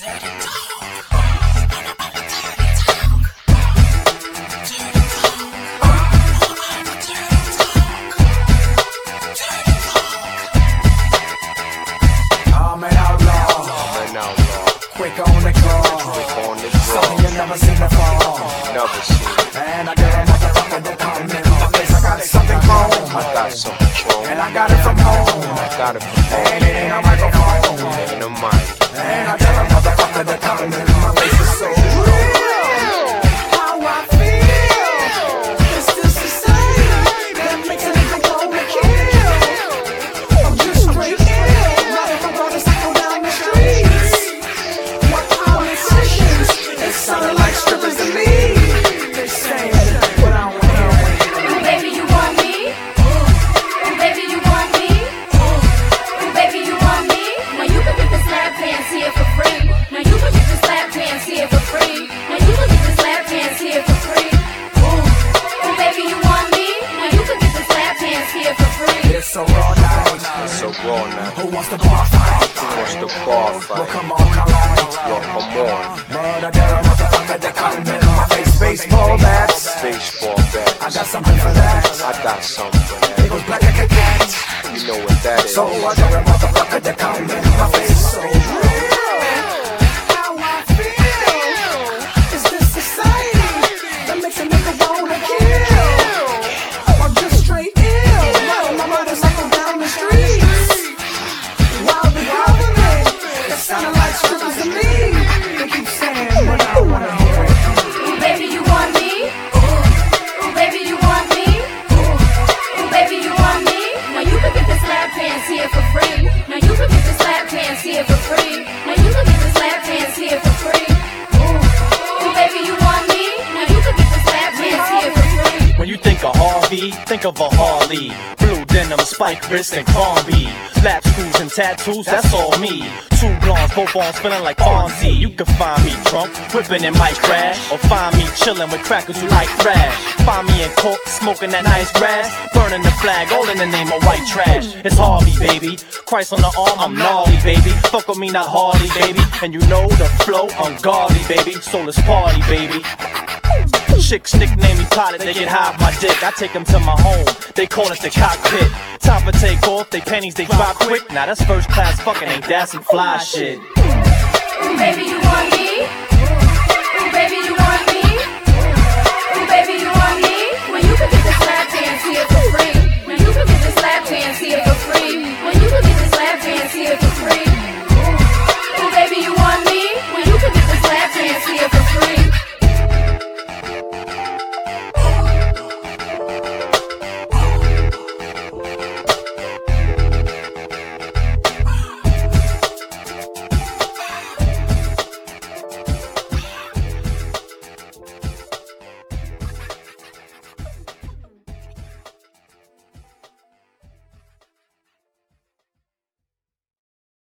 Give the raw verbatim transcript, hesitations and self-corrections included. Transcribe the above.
I'm an outlaw, I'm an outlaw. Quick on the draw, quick on the draw. Something you never seen before, never seen. And I got a motherfucker that come in my face. I got something wrong, I got something wrong. And I got it from home, I got it from home. And it ain't a microphone, it ain't a mic. And I got a motherfucker that come in my face. It's so real. How I feel. It's this society that makes a nigga wanna kill. I'm just straight ill. Not if I'm gonna cycle down the streets. What politicians? It sounded like strippers to me. They saying what I want to hear. Ooh, baby, you want me? Ooh, baby, you want me? Ooh, baby, you want me? Now you can get the slap dance here for free. Now you can get the slap dance here for free. Now you can get the slap dance here for free. Ooh, ooh, baby, you want me? Now you can get the slap dance here for free. It's a raw night. It's a raw night. Who wants to bar fight? Who wants to bar fight? Well, come on, come on. Well, come on. Man, I got a motherfucker that come in my face. Baseball bats. Baseball bats. I got something for that. I got something for that. It goes black like a cat. You know what that is. So I got a motherfucker that come in my face. So real. How I feel. Is this society that makes a nigga wanna kill? I'm just straight ill. Riding my motorcycle down the streets. Wild and wildin'. That sounded like strippers to me. They keep saying what I wanna hear. Ooh, baby, you want me? Ooh, baby, you want me? Ooh, baby, you want me? Now you can get the slap dance here for free. Now you can get the slap dance here for free. Now you can get the slap dance here for free. Ooh, ooh, baby, you want me? Now you can get the slap dance here for free. When you think of Harvey, think of a Harley. Blue denim, spike wrist, and Crombie. Lap screws and tattoos, that's all me. Two blondes, both arms feeling like Fonzie. You can find me drunk, whipping in my crash. Or find me chilling with crackers who like thrash. Find me in court, smoking that nice grass. Burning the flag, all in the name of white trash. It's Harvey, baby. Christ on the arm, I'm gnarly, baby. Fuck with me, not Harley, baby. And you know the flow, ungodly, baby. So let's party, baby. Chicks nickname me pilot, they get high off my dick. I take them to my home, they call it the cockpit. Time for take off, they pennies, they drop quick. Now that's first class fucking, ain't that some fly shit? Ooh, baby, you want me?